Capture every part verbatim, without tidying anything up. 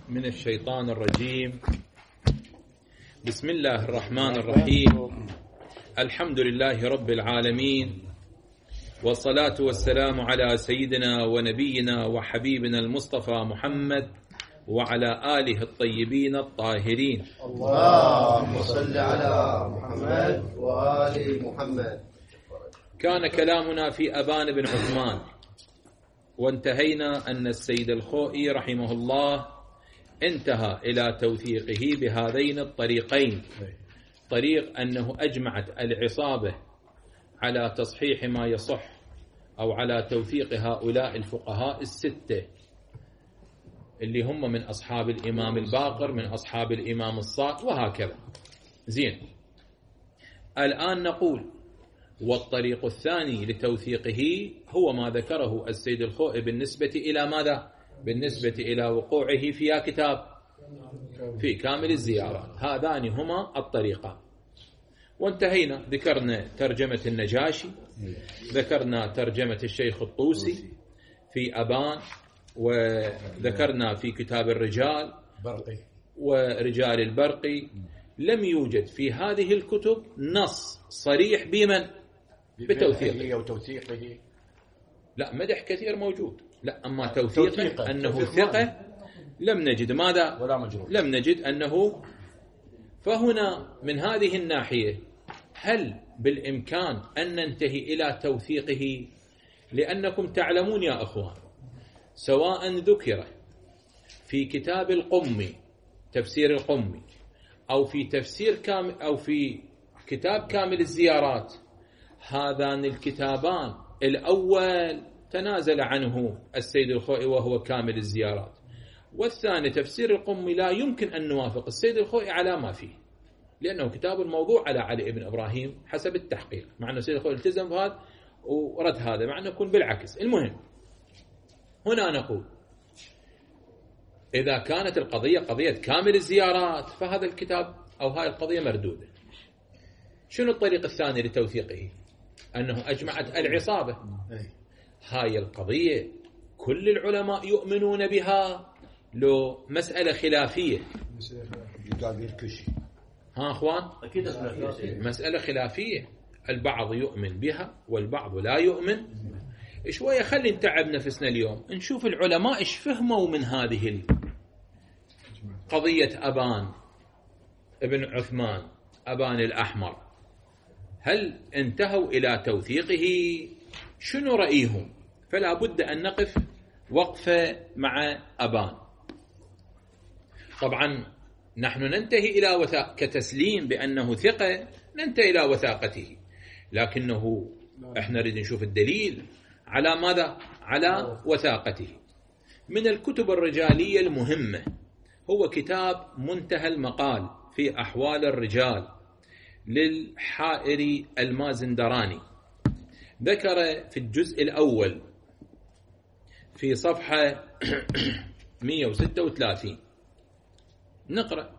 من الشيطان الرجيم. بسم الله الرحمن الرحيم. الحمد لله رب العالمين، والصلاة والسلام على سيدنا ونبينا وحبيبنا المصطفى محمد وعلى آله الطيبين الطاهرين. اللهم صل على محمد وآل محمد. كان كلامنا في أبان بن عثمان، وانتهينا أن السيد الخوئي رحمه الله انتهى إلى توثيقه بهذين الطريقين. طريق أنه أجمعت العصابة على تصحيح ما يصح أو على توثيق هؤلاء الفقهاء الستة اللي هم من أصحاب الإمام الباقر، من أصحاب الإمام الصادق، وهكذا. زين، الآن نقول والطريق الثاني لتوثيقه هو ما ذكره السيد الخوئي بالنسبة إلى ماذا؟ بالنسبة إلى وقوعه في كتاب في كامل الزيارات. هذان هما الطريقان، وانتهينا. ذكرنا ترجمة النجاشي، ذكرنا ترجمة الشيخ الطوسي في أبان، وذكرنا في كتاب الرجال ورجال البرقي. لم يوجد في هذه الكتب نص صريح بمن؟ بتوثيقه. لا، مدح كثير موجود، لا، أما توثيقه أنه ثقة لم نجد. ماذا؟ ولا مجروح. لم نجد أنه. فهنا من هذه الناحية هل بالإمكان أن ننتهي إلى توثيقه؟ لأنكم تعلمون يا أخوان، سواء ذكر في كتاب القمي تفسير القمي أو في تفسير كامل أو في كتاب كامل الزيارات، هذان الكتابان الأول تنازل عنه السيد الخوئي وهو كامل الزيارات، والثاني تفسير القمي لا يمكن أن نوافق السيد الخوئي على ما فيه، لأنه كتاب الموضوع على علي بن إبراهيم حسب التحقيق، مع أن السيد الخوئي التزم بهذا ورد هذا، مع أنه يكون بالعكس. المهم هنا نقول إذا كانت القضية قضية كامل الزيارات فهذا الكتاب أو هاي القضية مردودة. شنو الطريق الثاني لتوثيقه؟ أنه أجمعت العصابة. هاي القضية كل العلماء يؤمنون بها، لو مسألة خلافية. ها أخوان؟ أكيد مسألة خلافية، البعض يؤمن بها والبعض لا يؤمن. شوية خلي نتعب نفسنا اليوم نشوف العلماء إيش فهموا من هذه قضية أبان ابن عثمان، أبان الأحمر. هل انتهوا إلى توثيقه؟ شنو رأيهم؟ فلا بد أن نقف وقفة مع أبان. طبعا نحن ننتهي إلى وثاقة كتسليم بأنه ثقة، ننتهي إلى وثاقته، لكنه احنا نريد نشوف الدليل على ماذا؟ على وثاقته. من الكتب الرجالية المهمة هو كتاب منتهى المقال في أحوال الرجال للحائري المازندراني. ذكر في الجزء الأول في صفحة مئة وستة وثلاثين، نقرأ.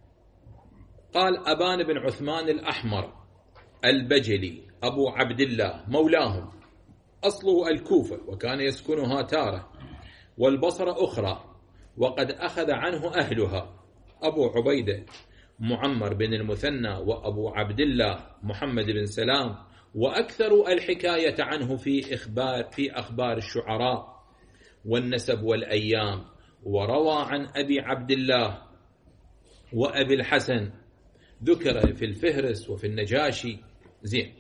قال: أبان بن عثمان الأحمر البجلي أبو عبد الله مولاهم، أصله الكوفة وكان يسكنها تارة والبصرة أخرى، وقد أخذ عنه أهلها أبو عبيدة معمر بن المثنى وأبو عبد الله محمد بن سلام، وأكثر الحكاية عنه في إخبار في أخبار الشعراء والنسب والأيام. وروى عن أبي عبد الله وأبي الحسن، ذكر في الفهرس وفي النجاشي. زين،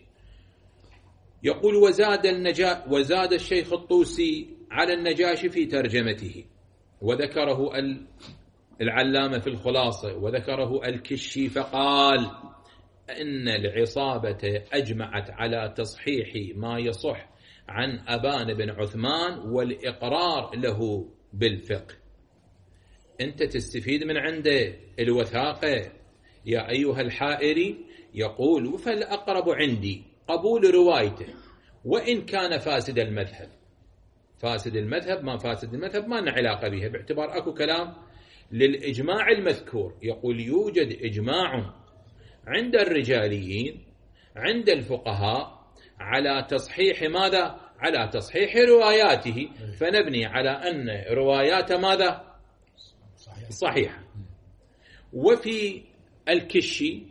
يقول: وزاد النجا وزاد الشيخ الطوسي على النجاشي في ترجمته، وذكره العلامة في الخلاصة، وذكره الكشي، فقال إن العصابة أجمعت على تصحيح ما يصح عن أبان بن عثمان والإقرار له بالفقه. أنت تستفيد من عنده الوثاقة يا أيها الحائري. يقول: فالأقرب عندي قبول روايته وإن كان فاسد المذهب. فاسد المذهب ما فاسد المذهب ما لنا علاقة بها، باعتبار أكو كلام للإجماع المذكور. يقول: يوجد إجماع عند الرجاليين عند الفقهاء على تصحيح ماذا؟ على تصحيح رواياته، فنبني على أن روايات ماذا؟ صحيحة. وفي الكشي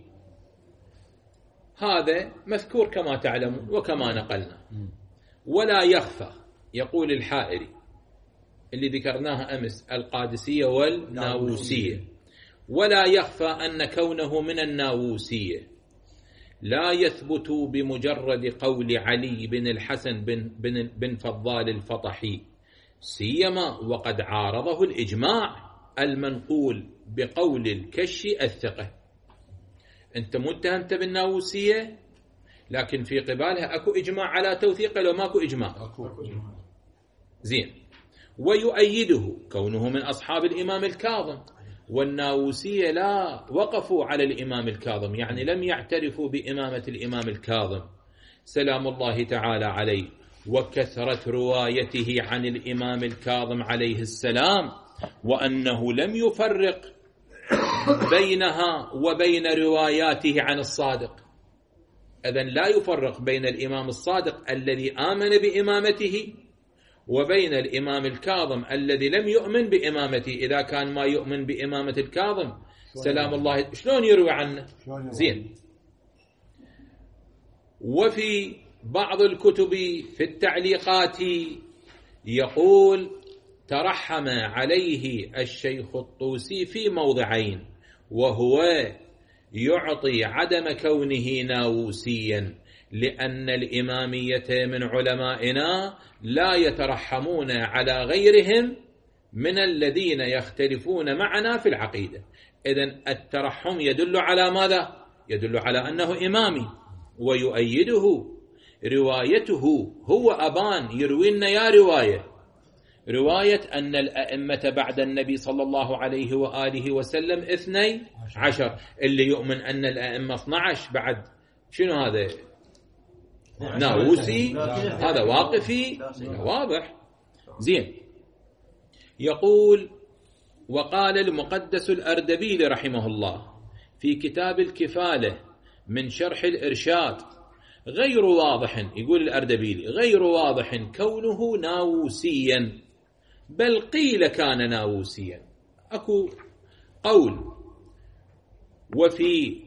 هذا مذكور كما تعلمون وكما نقلنا. ولا يخفى، يقول الحائري اللي ذكرناها أمس، القادسية والناووسية، ولا يخفى أن كونه من الناووسية لا يثبت بمجرد قول علي بن الحسن بن, بن, بن فضال الفطحي، سيما وقد عارضه الإجماع المنقول بقول الكشي الثقة. أنت متهمت بالناووسية، لكن في قبالها أكو إجماع على توثيقه لو ماكو إجماع. زين. ويؤيده كونه من أصحاب الإمام الكاظم، والناووسية لا وقفوا على الإمام الكاظم، يعني لم يعترفوا بإمامة الإمام الكاظم سلام الله تعالى عليه، وكثرة روايته عن الإمام الكاظم عليه السلام، وأنه لم يفرق بينها وبين رواياته عن الصادق. إذن لا يفرق بين الإمام الصادق الذي آمن بإمامته وبين الإمام الكاظم الذي لم يؤمن بإمامته. إذا كان ما يؤمن بإمامة الكاظم سلام الله شلون يروي عنه؟ زين. وفي بعض الكتب في التعليقات يقول ترحم عليه الشيخ الطوسي في موضعين، وهو يعطي عدم كونه ناووسيا، لأن الإمامية من علمائنا لا يترحمون على غيرهم من الذين يختلفون معنا في العقيدة. إذن الترحم يدل على ماذا؟ يدل على أنه إمامي. ويؤيده روايته، هو أبان يروي لنا يا رواية رواية أن الأئمة بعد النبي صلى الله عليه وآله وسلم اثني عشر، اللي يؤمن أن الأئمة اثني عشر بعد شنو هذا؟ ناووسي، هذا واقفي واضح. زين. يقول وقال المقدس الأردبيلي رحمه الله في كتاب الكفالة من شرح الإرشاد غير واضح، يقول الأردبيلي غير واضح كونه ناووسيا، بل قيل كان ناووسيا. أكو قول وفي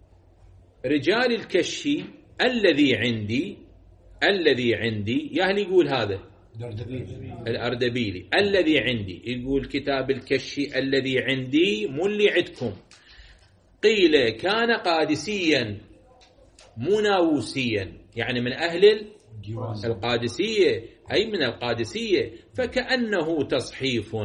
رجال الكشي الذي عندي الذي عندي يعني يقول هذا الأردبيلي الذي عندي، يقول كتاب الكشي الذي عندي مو اللي عندكم، قيل كان قادسيا مو ناووسيا، يعني من أهل القادسية، أي من القادسية، فكأنه تصحيف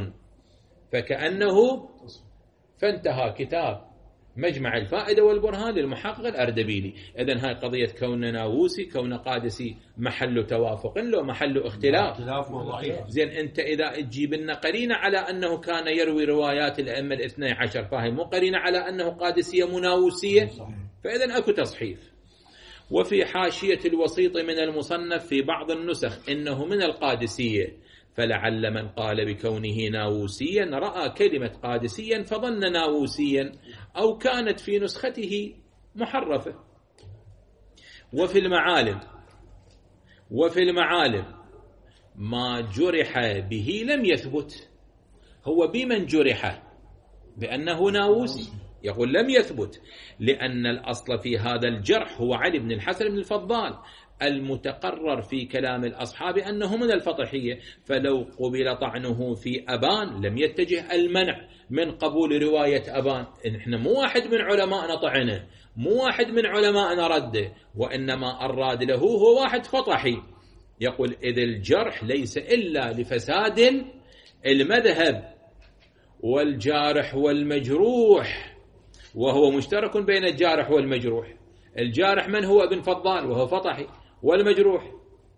فكأنه فانتهى كتاب مجمع الفائدة والبرهان للمحقق الأردبيلي. إذن هاي قضية كون ناووسي كون قادسي محل توافق لو محل اختلاف. زين. أنت إذا تجيب لنا قرينة على أنه كان يروي روايات الأئمة الاثني عشر، فهي مو قرينة على أنه قادسية مناووسية، فإذن أكو تصحيف. وفي حاشية الوسيط من المصنف في بعض النسخ إنه من القادسية، فلعل من قال بكونه ناووسيا رأى كلمة قادسيا فظن ناووسيا، أو كانت في نسخته محرفة. وفي المعالم وفي المعالم ما جرح به لم يثبت. هو بمن جرح؟ بأنه ناووسي، يقول لم يثبت، لأن الأصل في هذا الجرح هو علي بن الحسن بن الفضال المتقرر في كلام الأصحاب أنه من الفطحية، فلو قبل طعنه في أبان لم يتجه المنع من قبول رواية أبان. إحنا مو واحد من علماءنا طعنه، مو واحد من علماءنا رده، وإنما الراد له هو واحد فطحي. يقول إذ الجرح ليس إلا لفساد المذهب والجارح والمجروح، وهو مشترك بين الجارح والمجروح. الجارح من هو؟ ابن فضال وهو فطحي، والمجروح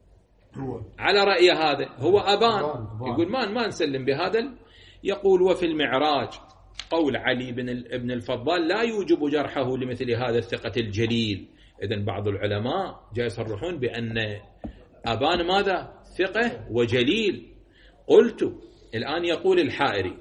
على رأي هذا هو أبان. يقول ما ما نسلم بهذا. يقول وفي المعراج قول علي بن ابن الفضال لا يوجب جرحه لمثل هذا الثقة الجليل. إذن بعض العلماء جاء يصرحون بأن أبان ماذا؟ ثقة وجليل. قلت الآن يقول الحائري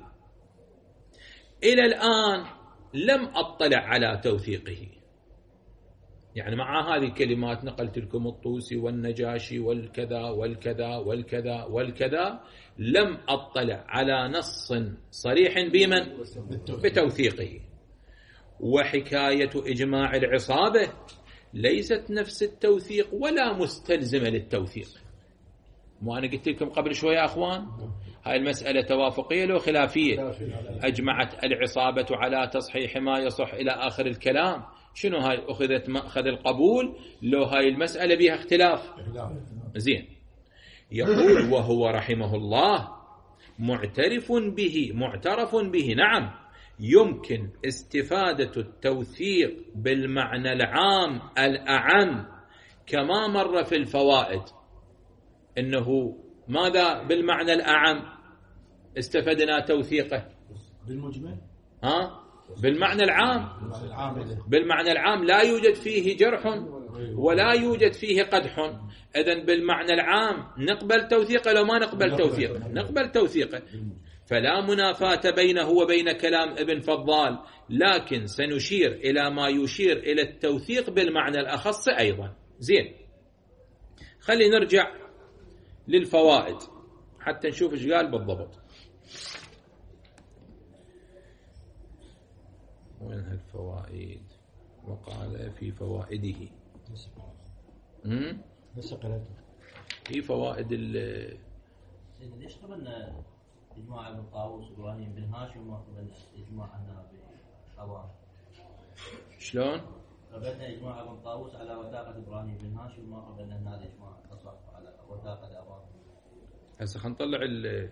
إلى الآن لم أطلع على توثيقه، يعني مع هذه الكلمات نقلت لكم الطوسي والنجاشي والكذا والكذا والكذا والكذا، لم أطلع على نص صريح بمن؟ بتوثيقه. وحكاية إجماع العصابة ليست نفس التوثيق ولا مستلزمة للتوثيق. مو أنا قلت لكم قبل شوية أخوان هاي المسألة توافقية لو خلافية؟ أجمعت العصابة على تصحيح ما يصح إلى آخر الكلام. شنو هاي؟ أخذت مأخذ القبول لو هاي المسألة بها اختلاف؟ زين. يقول وهو رحمه الله معترف به معترف به نعم، يمكن استفادة التوثيق بالمعنى العام الأعم كما مر في الفوائد. إنه ماذا بالمعنى الأعم استفدنا توثيقه؟ بالمجمل ها؟ بالمعنى العام. بالمعنى العام لا يوجد فيه جرح ولا يوجد فيه قدح. إذن بالمعنى العام نقبل توثيقه لو ما نقبل توثيقه؟ نقبل توثيقه. فلا منافاة بينه وبين كلام ابن فضال، لكن سنشير إلى ما يشير إلى التوثيق بالمعنى الأخص أيضا. زين، خلي نرجع للفوائد حتى نشوف ايش قال بالضبط. وين هالفوائد؟ وقال في فوائده امم في فوائد ال ليش قبلنا اجماع ابن طاووس وابراهيم بن هاشم وما قبلنا اجماع هنا بالحوار؟ شلون؟ قبلنا اجماع ابن طاووس على وثاقة ابراهيم بن هاشم وما قبلنا هذا اجماع تصح على وثاقة ابراهيم. هسه خلينا نطلع ال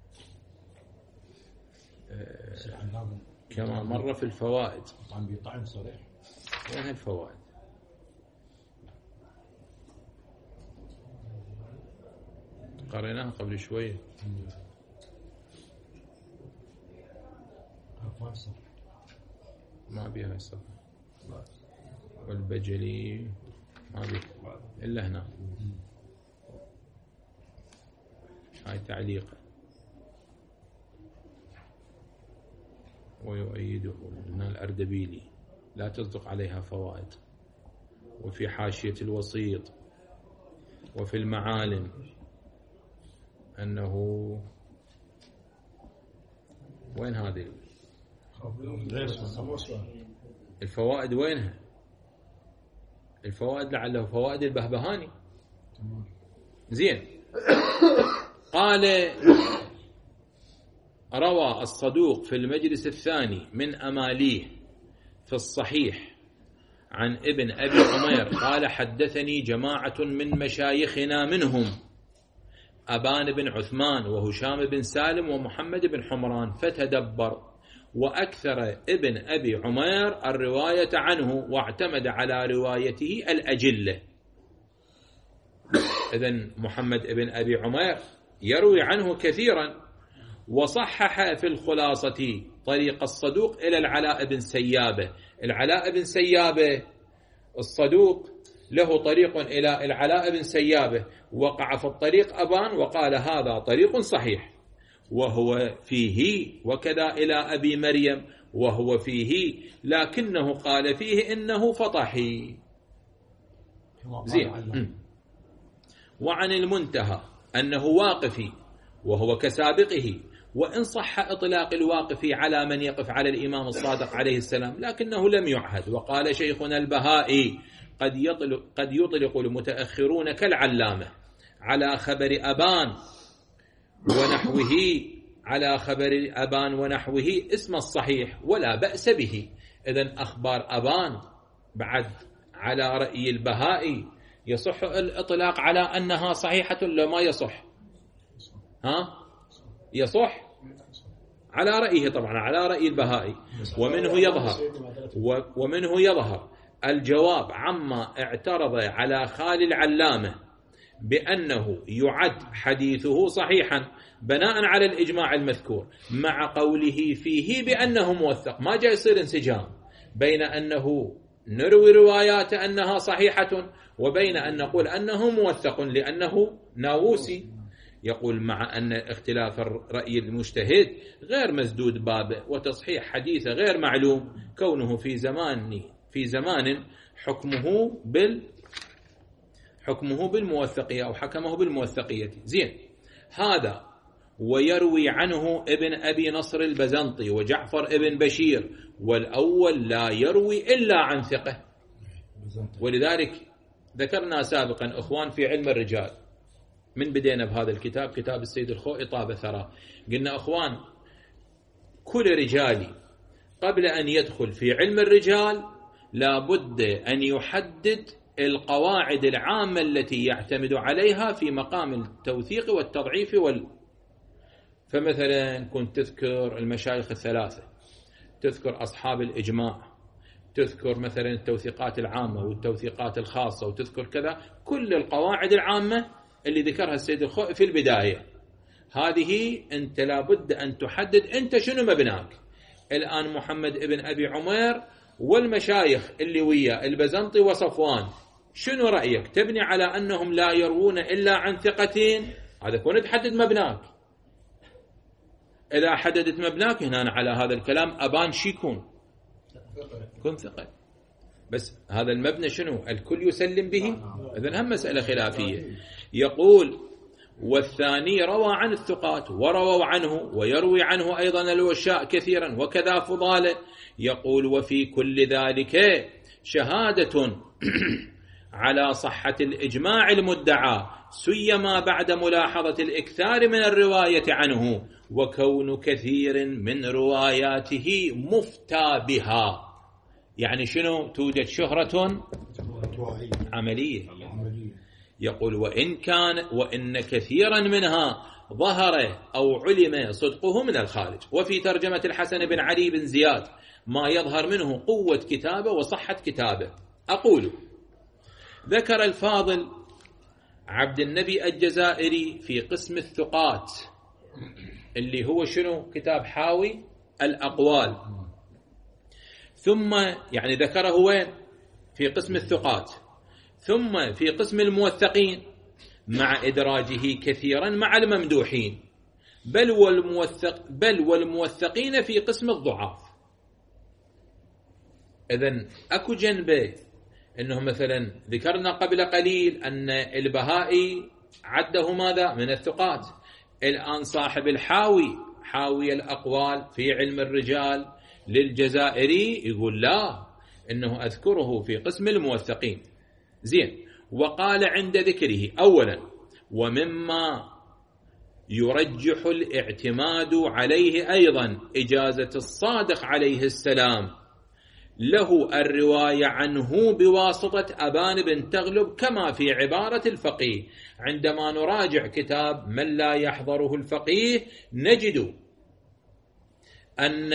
كما مر في الفوائد. طعن بطعن صريح. وين هالفوائد؟ قريناها قبل شوية. ما بيها الصفحة والبجلي ما بيها إلا هنا. هاي تعليقه ويؤيده من الأردبيلي لا تصدق عليها فوائد. وفي حاشية الوسيط وفي المعالم أنه وين هذه الفوائد؟ وينها الفوائد؟ لعله فوائد البهبهاني. زين. قال روى الصدوق في المجلس الثاني من أماليه في الصحيح عن ابن أبي عمير قال حدثني جماعة من مشايخنا منهم أبان بن عثمان وهشام بن سالم ومحمد بن حمران فتدبر، وأكثر ابن أبي عمير الرواية عنه واعتمد على روايته الأجلة. إذن محمد بن أبي عمير يروي عنه كثيرا. وصحح في الخلاصة طريق الصدوق إلى العلاء بن سيابة. العلاء بن سيابة الصدوق له طريق إلى العلاء بن سيابة، وقع في الطريق أبان وقال هذا طريق صحيح وهو فيه، وكذا إلى أبي مريم وهو فيه، لكنه قال فيه إنه فطحي. زين. وعن المنتهى أنه واقفي وهو كسابقه، وإن صح إطلاق الواقف على من يقف على الإمام الصادق عليه السلام لكنه لم يعهد. وقال شيخنا البهائي قد يطلق, قد يطلق المتأخرون كالعلامة على خبر أبان ونحوه على خبر أبان ونحوه اسم الصحيح ولا بأس به. إذن أخبار أبان بعد على رأي البهائي يصح الإطلاق على أنها صحيحة لو ما يصح؟ ها؟ يصح على رأيه طبعا، على رأي البهائي. ومنه يظهر ومنه يظهر الجواب عما اعترض على خال العلامة بأنه يعد حديثه صحيحا بناء على الإجماع المذكور مع قوله فيه بأنه موثق. ما جاء يصير انسجام بين أنه نروي روايات أنها صحيحة وبين أن نقول أنه موثق لأنه ناووسي. يقول مع أن اختلاف رأي المجتهد غير مسدود بابه، وتصحيح حديثه غير معلوم كونه في زمان في زمان حكمه بال حكمه بالموثقية أو حكمه بالموثقية. زين، هذا ويروي عنه ابن أبي نصر البزنطي وجعفر ابن بشير، والأول لا يروي إلا عن ثقة. ولذلك ذكرنا سابقا أخوان في علم الرجال، من بدينا بهذا الكتاب كتاب السيد الخوئي طاب ثرى، قلنا أخوان كل رجالي قبل أن يدخل في علم الرجال لابد أن يحدد القواعد العامة التي يعتمد عليها في مقام التوثيق والتضعيف وال... فمثلا كنت تذكر المشايخ الثلاثة، تذكر أصحاب الإجماع، تذكر مثلا التوثيقات العامة والتوثيقات الخاصة، وتذكر كذا كل القواعد العامة اللي ذكرها السيد الخوئي في البداية. هذه أنت لابد أن تحدد أنت شنو مبناك. الآن محمد ابن أبي عمير والمشايخ اللي وياه البزنطي وصفوان، شنو رأيك؟ تبني على أنهم لا يروون إلا عن ثقتين، هذا كون تحدد مبناك. إذا حددت مبناك هنا على هذا الكلام أبان شي يكون كن ثقة. بس هذا المبنى شنو؟ الكل يسلم به؟ إذن هم مسألة خلافية. يقول والثاني روى عن الثقات ورووا عنه ويروي عنه أيضا الوشاء كثيرا وكذا فضاله. يقول وفي كل ذلك شهادة على صحة الإجماع المدعى، سيما بعد ملاحظة الإكثار من الرواية عنه وكون كثير من رواياته مفتى بها. يعني شنو؟ توجد شهرة عملية. يقول وإن كان وإن كثيرا منها ظهر أو علم صدقه من الخارج. وفي ترجمة الحسن بن علي بن زياد ما يظهر منه قوة كتابه وصحة كتابه. أقول ذكر الفاضل عبد النبي الجزائري في قسم الثقات اللي هو شنو؟ كتاب حاوي الأقوال. ثم يعني ذكره وين؟ في قسم الثقات، ثم في قسم الموثقين مع إدراجه كثيرا مع الممدوحين، بل والموثق بل والموثقين في قسم الضعاف. إذن أكو جنبه إنه مثلا ذكرنا قبل قليل أن البهائي عده ماذا؟ من الثقات. الآن صاحب الحاوي حاوي الأقوال في علم الرجال للجزائري يقول لا، إنه أذكره في قسم الموثقين. زين، وقال عند ذكره أولا ومما يرجح الاعتماد عليه أيضا إجازة الصادق عليه السلام له الرواية عنه بواسطة أبان بن تغلب، كما في عبارة الفقيه. عندما نراجع كتاب من لا يحضره الفقيه نجد أن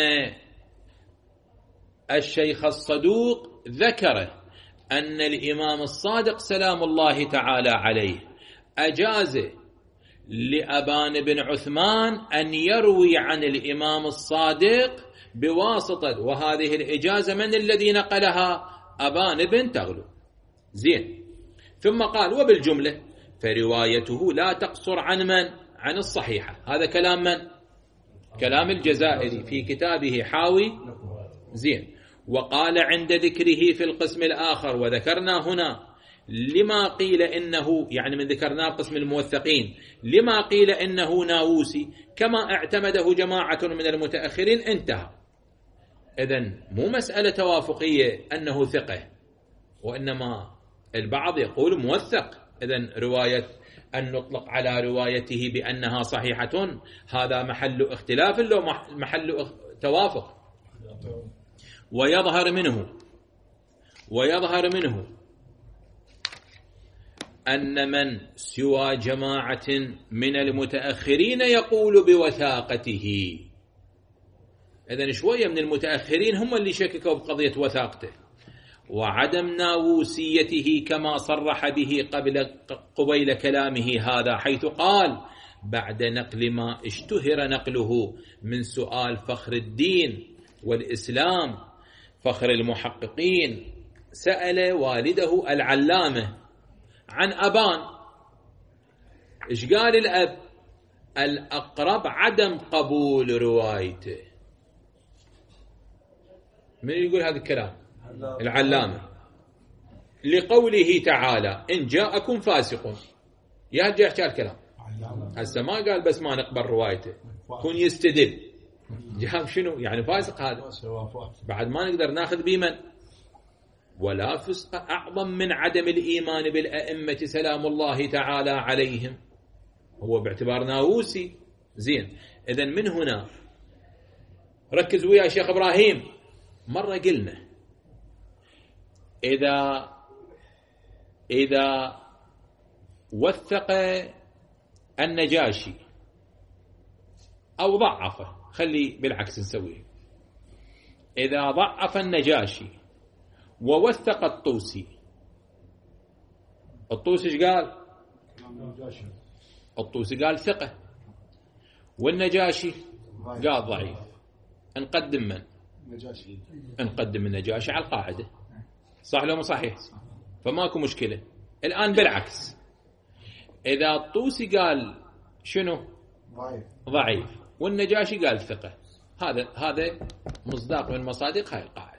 الشيخ الصدوق ذكر أن الإمام الصادق سلام الله تعالى عليه أجاز لأبان بن عثمان أن يروي عن الإمام الصادق بواسطة، وهذه الإجازة من الذي نقلها؟ أبان بن تغلب. زين، ثم قال وبالجملة فروايته لا تقصر عن من؟ عن الصحيحة. هذا كلام من؟ كلام الجزائري في كتابه حاوي. زين، وقال عند ذكره في القسم الآخر، وذكرنا هنا لما قيل إنه يعني من ذكرنا قسم الموثقين لما قيل إنه ناووسي كما اعتمده جماعة من المتأخرين، انتهى. إذن مو مسألة توافقية أنه ثقة، وإنما البعض يقول موثق. إذن رواية أن نطلق على روايته بأنها صحيحة هذا محل اختلاف لو محل توافق. ويظهر منه ويظهر منه أن من سوى جماعة من المتأخرين يقول بوثاقته. إذن شوية من المتأخرين هم اللي شككوا بقضية وثاقته وعدم ناووسيته كما صرح به قبل قبيل كلامه هذا، حيث قال بعد نقل ما اشتهر نقله من سؤال فخر الدين والإسلام فخر المحققين، سأل والده العلامة عن أبان. إيش قال الأب؟ الأقرب عدم قبول روايته. من يقول هذا الكلام؟ العلامة، لقوله تعالى إن جاءكم فاسق. يا هجي يحكي الكلام هسه ما قال بس ما نقبل روايته، كون يستدل جاب شنو يعني فاسق هذا بعد ما نقدر ناخذ بمن. ولا فسق أعظم من عدم الإيمان بالأئمة سلام الله تعالى عليهم، هو باعتبار ناووسي. زين، إذن من هنا ركز ويا شيخ إبراهيم. مرة قلنا إذا إذا وثق النجاشي أو ضعفه، خلي بالعكس نسويه، إذا ضعف النجاشي ووثق الطوسي، الطوسي ايش قال؟ الطوسي قال ثقة، والنجاشي قال ضعيف. نقدم من؟ نقدم النجاشي على القاعدة، صح لو مو صحيح؟ فماكو مشكلة. الآن بالعكس، إذا الطوسي قال شنو؟ ضعيف والنجاشي قال ثقة، هذا هذا مصداق من مصادق هاي القاعدة.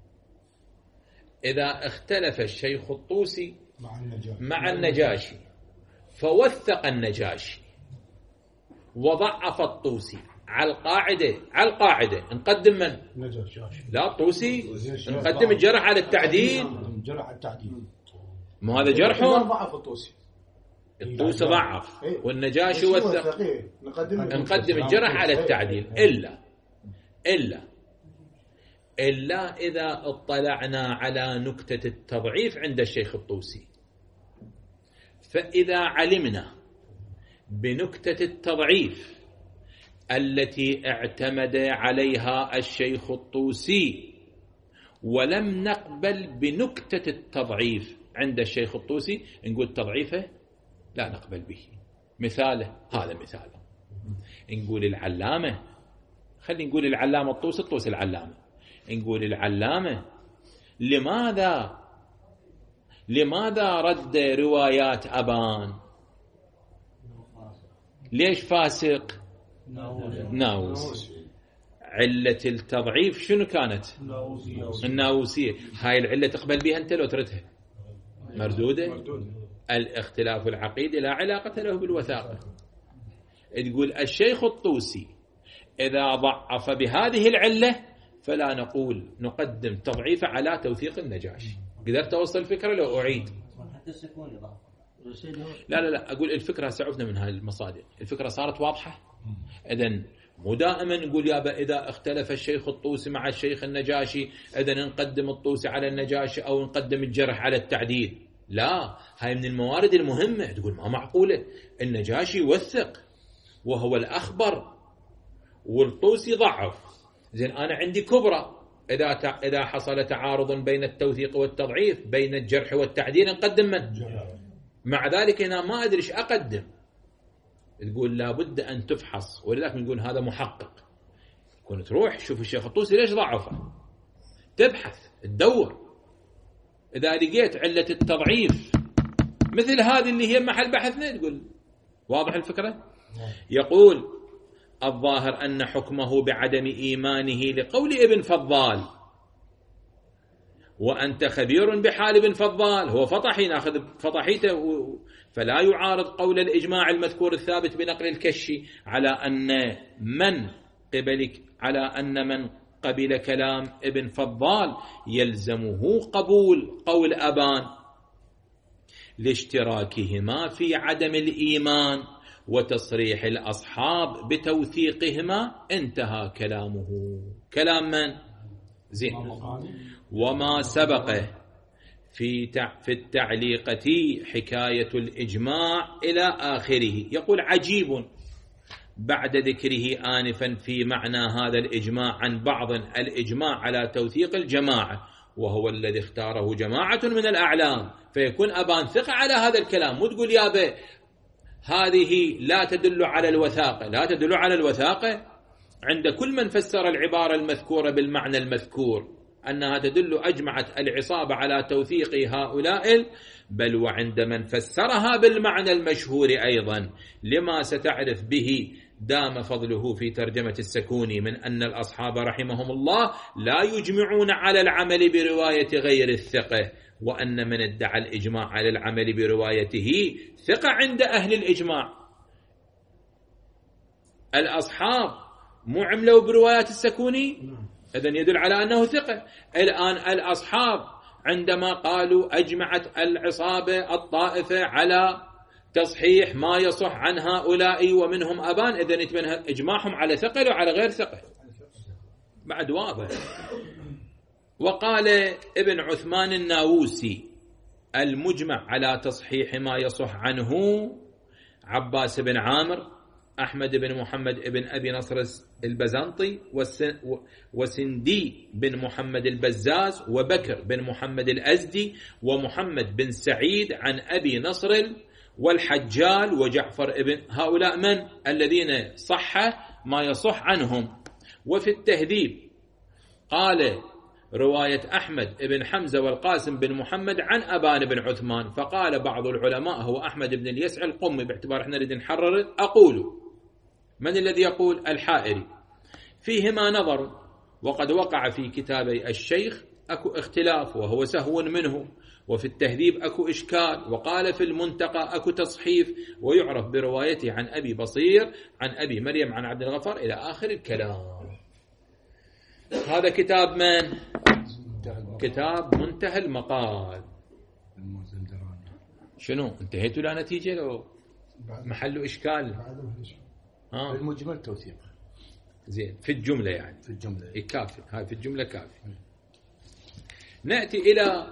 إذا اختلف الشيخ الطوسي مع النجاشي فوثق النجاشي وضعف الطوسي، على القاعدة على القاعدة نقدم من؟ لا الطوسي نقدم الجرح على التعديل. ما هذا جرحه، ضعف الطوسي، الطوسي ضعف والنجاشي وثق، نقدم الجرح على التعديل. إلا إلا إلا إذا اطلعنا على نكتة التضعيف عند الشيخ الطوسي، فإذا علمنا بنكتة التضعيف التي اعتمد عليها الشيخ الطوسي ولم نقبل بنكتة التضعيف عند الشيخ الطوسي، نقول تضعيفه لا نقبل به. مثاله هذا مثاله، نقول العلامة، خلي نقول العلامة الطوسي الطوسي العلامة، نقول العلامة لماذا لماذا رد روايات أبان؟ ليش فاسق؟ ناووس. علة التضعيف شنو كانت؟ الناووسية. هاي العلة تقبل بها أنت لو تردها؟ مردودة. الاختلاف العقيدي لا علاقة له بالوثاقة. تقول الشيخ الطوسي إذا ضعف بهذه العلة فلا نقول نقدم تضعيفه على توثيق النجاشي. قدرت أوصل الفكرة لو أعيد؟ لا لا لا أقول الفكرة سعفنا من هذه المصادر، الفكرة صارت واضحة. إذن مو دائما نقول يابا إذا اختلف الشيخ الطوسي مع الشيخ النجاشي إذن نقدم الطوسي على النجاشي أو نقدم الجرح على التعديل. لا، هاي من الموارد المهمة. تقول ما معقولة النجاشي وثق وهو الأخبر والطوسي ضعف، زين أنا عندي كبرى، إذا إذا حصل تعارض بين التوثيق والتضعيف بين الجرح والتعديل نقدم من؟ مع ذلك هنا ما أدري إيش أقدم. تقول لابد أن تفحص، ولذلك نقول هذا محقق. كنت تروح شوف الشيخ الطوسي ليش ضعفه، تبحث تدور، إذا لقيت علة التضعيف مثل هذه اللي هي محل بحثنا تقول واضح الفكرة. يقول الظاهر أن حكمه بعدم إيمانه لقول ابن فضال، وأنت خبير بحال ابن فضال، هو فطحي ناخذ فطحيته، فلا يعارض قول الإجماع المذكور الثابت بنقل الكشي على أن من قبلك على أن من قبل كلام ابن فضال يلزمه قبول قول أبان لاشتراكهما في عدم الإيمان وتصريح الأصحاب بتوثيقهما. انتهى كلامه. كلام من؟ زين. وما سبقه في في التعليقة حكاية الإجماع إلى آخره. يقول عجيب بعد ذكره آنفا في معنى هذا الإجماع عن بعض الإجماع على توثيق الجماعة، وهو الذي اختاره جماعة من الأعلام، فيكون أبان ثقة على هذا الكلام. مو تقول يا بي هذه لا تدل على الوثاقة، لا تدل على الوثاقة عند كل من فسر العبارة المذكورة بالمعنى المذكور أنها تدل أجمعت العصابة على توثيق هؤلاء، بل وعند من فسرها بالمعنى المشهور أيضا لما ستعرف به دام فضله في ترجمة السكوني من أن الأصحاب رحمهم الله لا يجمعون على العمل برواية غير الثقة، وأن من ادعى الإجماع على العمل بروايته ثقة عند أهل الإجماع. الأصحاب مو عملوا بروايات السكوني، إذن يدل على أنه ثقة. الآن الأصحاب عندما قالوا أجمعت العصابة الطائفة على تصحيح ما يصح عن هؤلاء ومنهم أبان، إذن يتبين إجماعهم على ثقة وعلى غير ثقة، بعد واضح. وقال ابن عثمان الناووسي المجمع على تصحيح ما يصح عنه عباس بن عامر، أحمد بن محمد بن أبي نصر البزنطي، وسندي بن محمد البزاز، وبكر بن محمد الأزدي، ومحمد بن سعيد عن أبي نصر والحجال وجعفر ابن، هؤلاء من الذين صح ما يصح عنهم. وفي التهذيب قال رواية أحمد بن حمزة والقاسم بن محمد عن أبان بن عثمان، فقال بعض العلماء هو أحمد بن اليسع القمي، باعتبار احنا نريد نحرر. أقول من الذي يقول؟ الحائري. فيهما نظر، وقد وقع في كتابي الشيخ أكو اختلاف وهو سهو منه، وفي التهذيب أكو إشكال، وقال في المنتقى أكو تصحيف، ويعرف بروايته عن أبي بصير عن أبي مريم عن عبد الغفار إلى آخر الكلام. هذا كتاب من؟ كتاب منتهى المقال. شنو انتهيتوا لا نتيجة لو محل إشكال؟ آه. المجمل توثيق زين في الجملة، يعني في الجملة كافي، هاي في الجملة كافي. نأتي إلى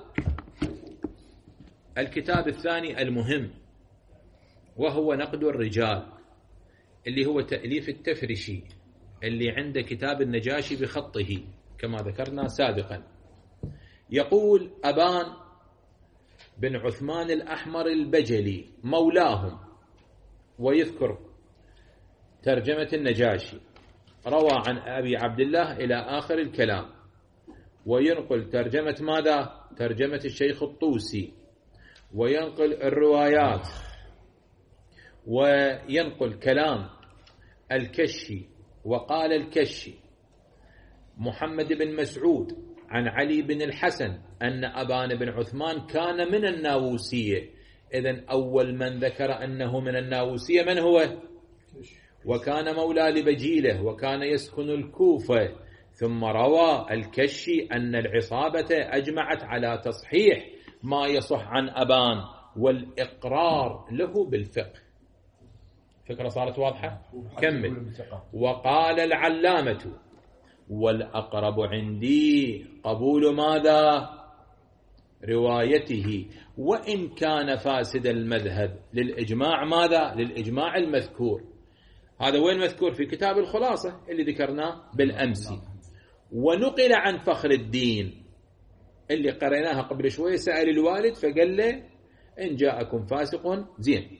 الكتاب الثاني المهم، وهو نقد الرجال، اللي هو تأليف التفرشي اللي عنده كتاب النجاشي بخطه كما ذكرنا سابقا. يقول أبان بن عثمان الأحمر البجلي مولاهم، ويذكر ترجمة النجاشي، روى عن أبي عبد الله إلى آخر الكلام، وينقل ترجمة ماذا؟ ترجمة الشيخ الطوسي، وينقل الروايات، وينقل كلام الكشي. وقال الكشي محمد بن مسعود عن علي بن الحسن أن أبان بن عثمان كان من الناووسية. إذن أول من ذكر أنه من الناووسية من هو؟ وكان مولى لبجيله، وكان يسكن الكوفة. ثم روى الكشي أن العصابة أجمعت على تصحيح ما يصح عن أبان والإقرار له بالفقه. فكرة صارت واضحة؟ كمل. وقال العلامة والأقرب عندي قبول ماذا؟ روايته، وإن كان فاسد المذهب للإجماع ماذا؟ للإجماع المذكور. هذا وين مذكور؟ في كتاب الخلاصة اللي ذكرناه بالأمس. ونقل عن فخر الدين اللي قريناها قبل شوية، سأل الوالد فقال له إن جاءكم فاسق زين.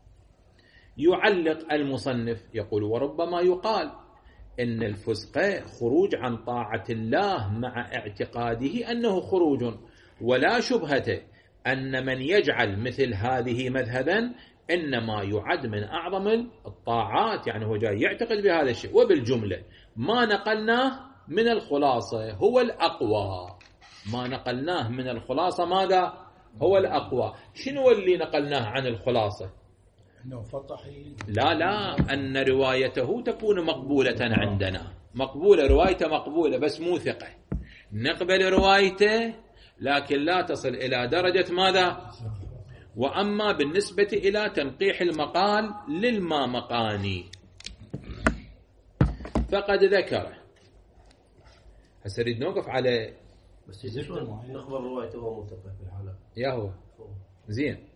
يعلق المصنف يقول وربما يقال إن الفسق خروج عن طاعة الله مع اعتقاده أنه خروج، ولا شبهة أن من يجعل مثل هذه مذهبا إنما يعد من أعظم الطاعات، يعني هو جاي يعتقد بهذا الشيء. وبالجملة ما نقلناه من الخلاصة هو الأقوى، ما نقلناه من الخلاصة ماذا؟ هو الأقوى. شنو اللي نقلناه عن الخلاصة؟ لا لا أن روايته تكون مقبولة عندنا، مقبولة، روايته مقبولة بس مو ثقة، نقبل روايته لكن لا تصل إلى درجة ماذا؟ وأما بالنسبة إلى تنقيح المقال للمامقاني فقد ذكر. هسه نريد نوقف على بس نخبر روايته هو مو ثقة في الحالة يا هو زين.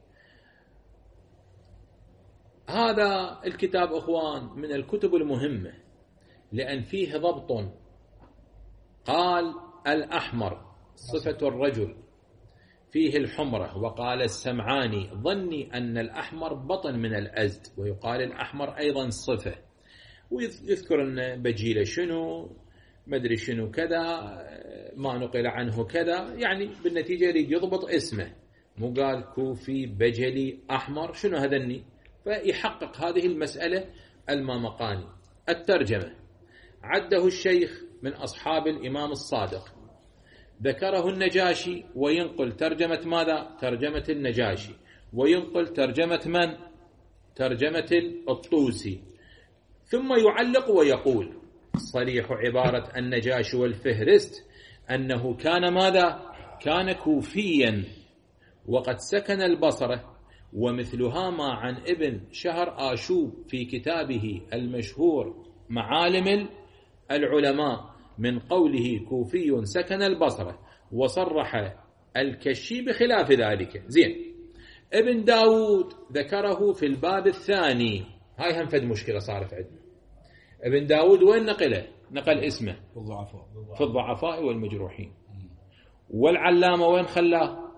هذا الكتاب أخوان من الكتب المهمة لأن فيه ضبط. قال الأحمر صفة الرجل فيه الحمرة، وقال السمعاني ظني أن الأحمر بطن من الأزد، ويقال الأحمر أيضا صفة، ويذكر أن بجيلة شنو مدري شنو كذا ما نقل عنه كذا، يعني بالنتيجة يريد يضبط اسمه، مو قال كوفي بجلي أحمر شنو هذني، فيحقق هذه المسألة المامقاني الترجمة عده الشيخ من أصحاب الإمام الصادق، ذكره النجاشي وينقل ترجمة ماذا؟ ترجمة النجاشي، وينقل ترجمة من؟ ترجمة الطوسي، ثم يعلق ويقول صريح عبارة النجاشي والفهرست أنه كان ماذا؟ كان كوفيا وقد سكن البصرة، ومثلها ما عن ابن شهر آشوب في كتابه المشهور معالم العلماء من قوله كوفي سكن البصرة، وصرح الكشي بخلاف ذلك. زين، ابن داود ذكره في الباب الثاني. هاي هم فد مشكلة صارت عندنا. ابن داود وين نقله؟ نقل اسمه في الضعفاء والمجروحين. والعلامة وين خلاه؟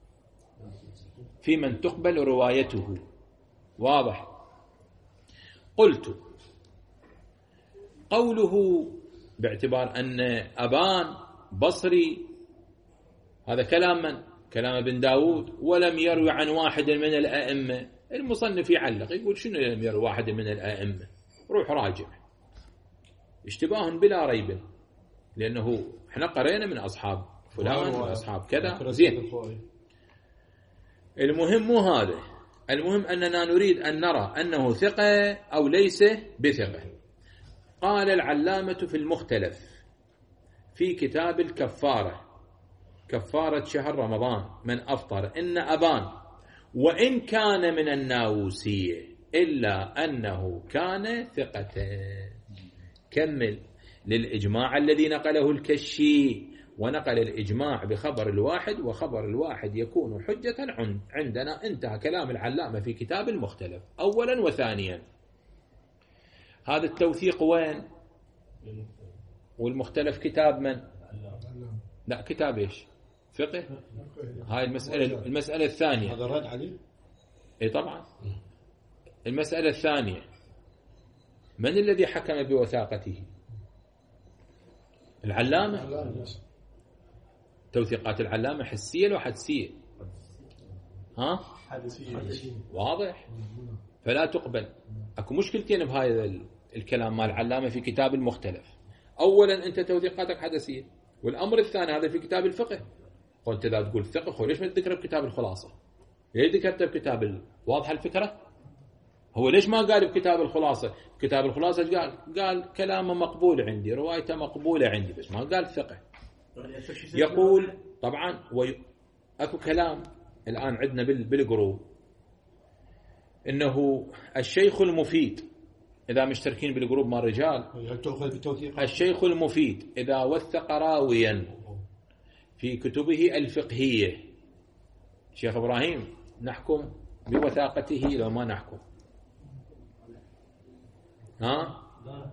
في من تقبل روايته. واضح. قلت قوله باعتبار أن أبان بصري، هذا كلام من؟ كلام ابن داود، ولم يروي عن واحد من الأئمة. المصنف يعلق يقول شنو لم يروي واحد من الأئمة؟ روح راجع. اشتباه بلا ريب، لأنه احنا قرينا من أصحاب فلان وأصحاب كذا. زين، المهم مو هذا، المهم أننا نريد أن نرى أنه ثقة أو ليس بثقة. قال العلامة في المختلف في كتاب الكفارة، كفارة شهر رمضان من أفطر، إن أبان وإن كان من الناووسية إلا أنه كان ثقة. كمل. للإجماع الذي نقله الكشي، ونقل الإجماع بخبر الواحد، وخبر الواحد يكون حجة عندنا. انتهى كلام العلامة في كتاب المختلف أولا. وثانيا هذا التوثيق وين؟ والمختلف كتاب من؟ لا، كتاب ايش؟ فقه. هاي المسألة المسألة الثانية. هذا رد عليه؟ اي طبعا. المسألة الثانية، من الذي حكم بوثاقته؟ العلامة. توثيقات العلامة حسية لو حدسية؟ ها؟ واضح. فلا تقبل. اكو مشكلتين بهذا الكلام مال العلامة في كتاب المختلف. اولا انت توثيقاتك حدسية، والامر الثاني هذا في كتاب الفقه. وانت اذا تقول فقه خو ليش ما تذكره بكتاب الخلاصة؟ ليش ذكرته بكتاب؟ واضحة الفكرة؟ هو ليش ما قال بكتاب الخلاصة؟ كتاب الخلاصة قال قال كلامه مقبول عندي، روايته مقبولة عندي، بس ما قال فقه. يقول طبعا وي... اكو كلام الان عندنا بالجروب انه الشيخ المفيد، اذا مشتركين بالجروب مال الرجال، الشيخ المفيد اذا وثق راويا في كتبه الفقهية، شيخ ابراهيم نحكم بوثاقته لو ما نحكم؟ ها؟ لا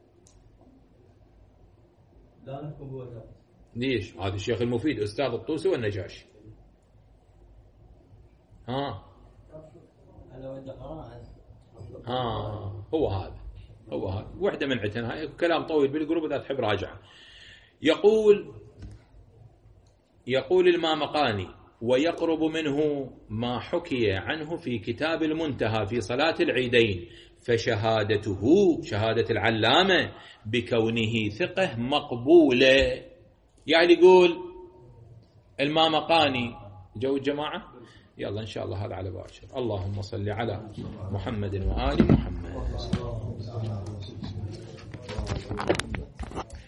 لا نحكم بوثاقته. ليش؟ هذا الشيخ المفيد استاذ الطوسي والنجاشي. ها؟ ها هو هذا هو هذا وحده من عتنا. هاي كلام طويل بالجروب اذا تحب راجعه. يقول يقول المامقاني ويقرب منه ما حكي عنه في كتاب المنتهى في صلاة العيدين، فشهادته شهادة العلامة بكونه ثقة مقبولة. يعني يقول المامقاني جو الجماعة. يلا إن شاء الله هذا على باشر. اللهم صل على محمد وآل محمد.